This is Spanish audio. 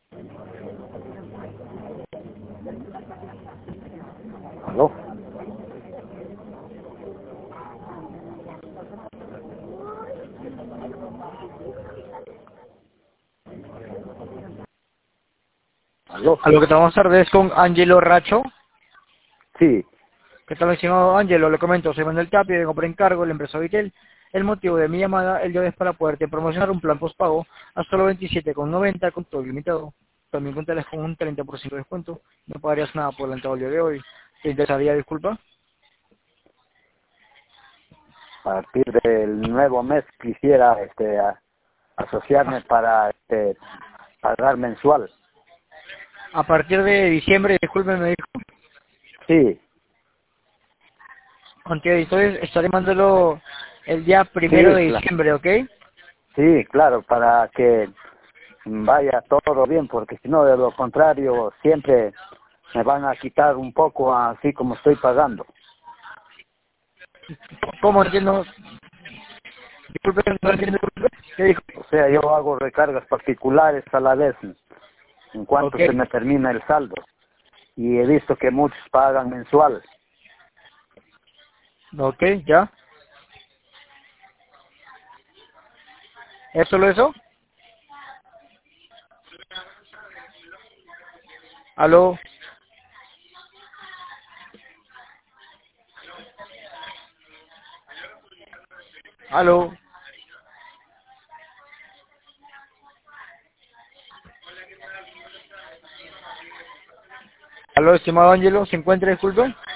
¿Aló? ¿Aló? A lo que vamos a tardes con Ángelo Racho. Sí, ¿Qué tal, estimado Ángelo? Le comento, soy Manuel Tapia, vengo por encargo de la empresa Vitel. El motivo de mi llamada el día de hoy es para poderte promocionar un plan postpago a solo 27,90 con todo ilimitado. También contarás con un 30% de descuento. No pagarías nada por el el día de hoy. ¿Te interesaría, disculpa? a partir del nuevo mes quisiera asociarme para pagar mensual. A partir de diciembre, disculpe, me dijo. Sí, Aunque entonces estaré mandándolo el día primero sí, de diciembre, ¿ok? sí, claro, para que vaya todo bien, porque si no, de lo contrario, siempre me van a quitar un poco así como estoy pagando. ¿Cómo entiendo? Disculpe, no entiendo, disculpe. ¿Qué dijo? O sea, yo hago recargas particulares a la vez en cuanto Ok, se me termina el saldo. Y he visto que muchos pagan mensual. ok, ya. ¿Es solo eso? ¿Aló? ¿Aló? ¿Aló, estimado Ángelo? ¿Se encuentra, disculpe?